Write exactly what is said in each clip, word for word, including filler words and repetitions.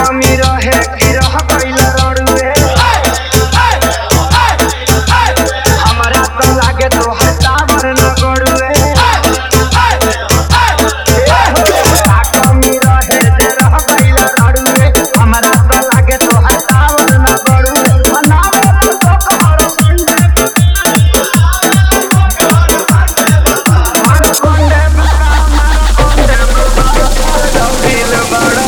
कमी रहे कि रह गइल रड़ुए हमरा तो लागे तो हटावर न गड़ुए कमी रहे जे रह गइल रड़ुए हमरा तो लागे तो हटावर न गड़ुए बनावे तो कहर संडे मार कोंडे मार कोंडे दिल बड़ा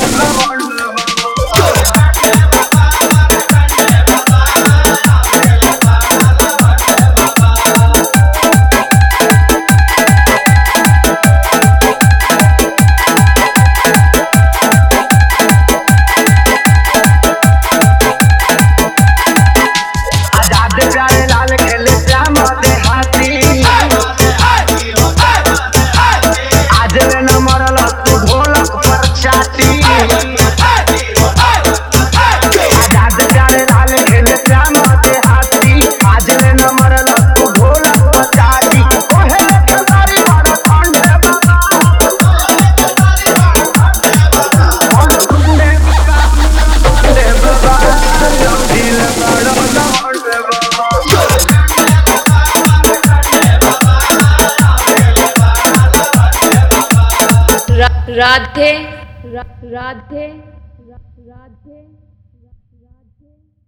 राधे राधे राधे राधे।